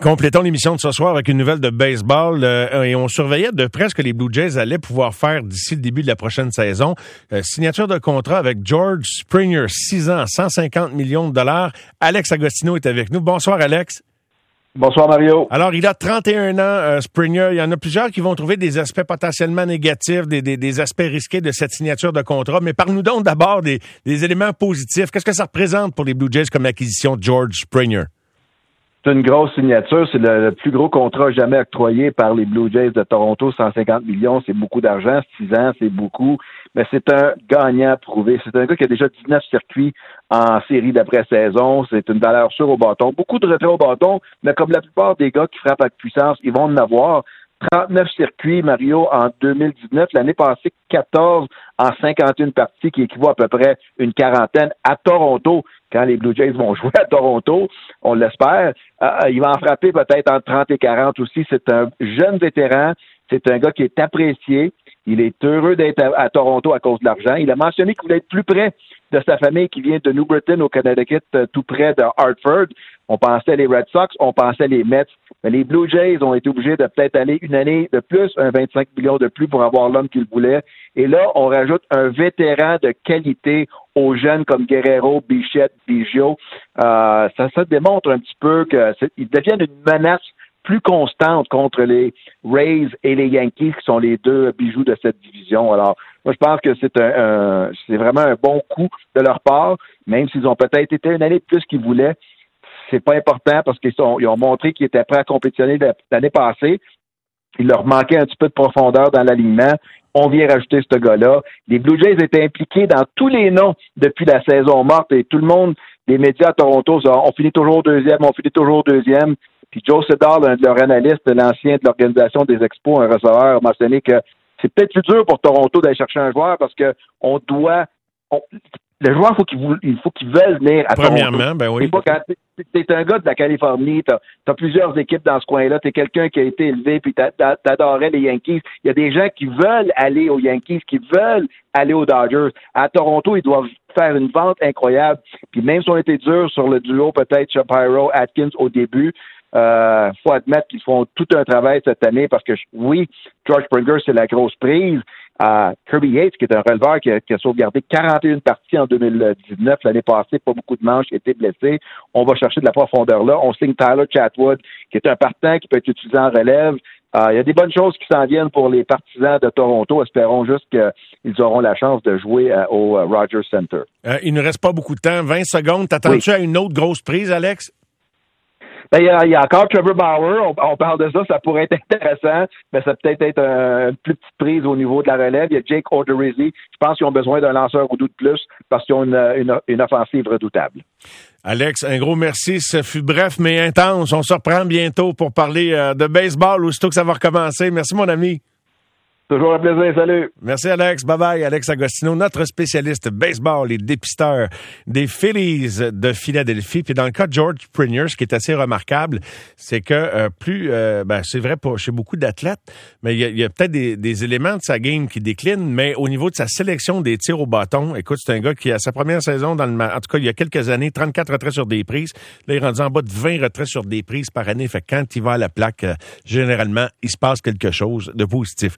Complétons l'émission de ce soir avec une nouvelle de baseball et on surveillait de près ce que les Blue Jays allaient pouvoir faire d'ici le début de la prochaine saison. Signature de contrat avec George Springer, 6 ans, 150 millions de dollars. Alex Agostino est avec nous. Bonsoir, Alex. Bonsoir, Mario. Alors, il a 31 ans, Springer. Il y en a plusieurs qui vont trouver des aspects potentiellement négatifs, des aspects risqués de cette signature de contrat. Mais parle-nous donc d'abord des éléments positifs. Qu'est-ce que ça représente pour les Blue Jays comme acquisition de George Springer? C'est une grosse signature. C'est le plus gros contrat jamais octroyé par les Blue Jays de Toronto. 150 millions, c'est beaucoup d'argent. 6 ans, c'est beaucoup. Mais c'est un gagnant prouvé. C'est un gars qui a déjà 19 circuits en série d'après-saison. C'est une valeur sûre au bâton. Beaucoup de retraits au bâton, mais comme la plupart des gars qui frappent avec puissance, ils vont en avoir. 39 circuits, Mario, en 2019. L'année passée, 14 en 51 parties, qui équivaut à peu près une quarantaine à Toronto. Quand les Blue Jays vont jouer à Toronto, on l'espère, il va en frapper peut-être entre 30 et 40 aussi. C'est un jeune vétéran. C'est un gars qui est apprécié. Il est heureux d'être à Toronto à cause de l'argent. Il a mentionné qu'il voulait être plus près de sa famille qui vient de New Britain au Connecticut, tout près de Hartford. On pensait les Red Sox, on pensait les Mets. Mais les Blue Jays ont été obligés de peut-être aller une année de plus, un 25 millions de plus pour avoir l'homme qu'ils voulaient. Et là, on rajoute un vétéran de qualité aux jeunes comme Guerrero, Bichette, Biggio. Ça démontre un petit peu qu'ils deviennent une menace plus constante contre les Rays et les Yankees, qui sont les deux bijoux de cette division. Alors, moi, je pense que c'est vraiment un bon coup de leur part, même s'ils ont peut-être été une année de plus qu'ils voulaient. C'est pas important parce qu'ils ont montré qu'ils étaient prêts à compétitionner l'année passée. Il leur manquait un petit peu de profondeur dans l'alignement. On vient rajouter ce gars-là. Les Blue Jays étaient impliqués dans tous les noms depuis la saison morte et tout le monde, les médias à Toronto, on finit toujours deuxième. Puis Joe Sedal, un de leurs analystes, l'ancien de l'organisation des Expos, un receveur, a mentionné que c'est peut-être plus dur pour Toronto d'aller chercher un joueur parce que le joueur, il faut qu'il veuille venir à Toronto. Premièrement, ben oui. T'es un gars de la Californie, t'as plusieurs équipes dans ce coin-là, t'es quelqu'un qui a été élevé, puis t'adorais les Yankees. Il y a des gens qui veulent aller aux Yankees, qui veulent aller aux Dodgers. À Toronto, ils doivent faire une vente incroyable. Puis même si on était dur sur le duo, peut-être Shapiro-Atkins au début, faut admettre qu'ils font tout un travail cette année parce que, oui, George Springer, c'est la grosse prise. Kirby Yates, qui est un releveur qui a sauvegardé 41 parties en 2019. L'année passée, pas beaucoup de manches, qui était blessé. On va chercher de la profondeur là. On signe Tyler Chatwood, qui est un partant qui peut être utilisé en relève. Il y a des bonnes choses qui s'en viennent pour les partisans de Toronto. Espérons juste qu'ils auront la chance de jouer au Rogers Center. Il ne reste pas beaucoup de temps. 20 secondes. T'attends-tu à une autre grosse prise, Alex? Ben, il y a encore Trevor Bauer, on parle de ça pourrait être intéressant, mais ça peut être une plus petite prise au niveau de la relève. Il y a Jake Odorizzi, je pense qu'ils ont besoin d'un lanceur ou deux de plus parce qu'ils ont une offensive redoutable. Alex, un gros merci, ce fut bref mais intense. On se reprend bientôt pour parler de baseball aussitôt que ça va recommencer. Merci mon ami. Toujours un plaisir, salut. Merci Alex, bye-bye. Alex Agostino, notre spécialiste baseball et dépisteur des Phillies de Philadelphie. Puis dans le cas de George Springer, ce qui est assez remarquable, c'est que c'est vrai pour chez beaucoup d'athlètes, mais il y a peut-être des éléments de sa game qui déclinent, mais au niveau de sa sélection des tirs au bâton, écoute, c'est un gars qui a sa première saison en tout cas il y a quelques années, 34 retraits sur des prises. Là, il est rendu en bas de 20 retraits sur des prises par année. Fait que quand il va à la plaque, généralement, il se passe quelque chose de positif.